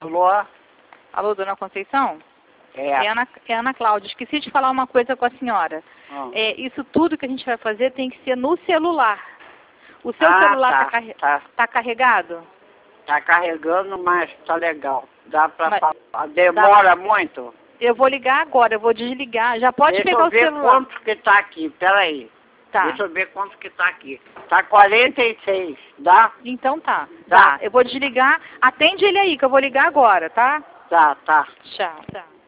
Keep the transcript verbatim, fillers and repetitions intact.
Alô? Alô, dona Conceição? É. É Ana, é Ana Cláudia. Esqueci de falar uma coisa com a senhora. Hum. É, isso tudo que a gente vai fazer tem que ser no celular. O seu Ah, celular tá, tá, carre... tá. tá carregado? Tá carregando, mas tá legal. Dá pra Mas- falar. Demora muito? Eu vou ligar agora, eu vou desligar. Já pode Deixa pegar eu o ver celular. quanto que tá aqui. Peraí. Tá. Deixa eu ver quanto que tá aqui. Tá quarenta e seis, dá? Então tá. Tá. Tá. Eu vou desligar. Atende ele aí, que eu vou ligar agora, tá? Tá, tá. Tchau. Tá.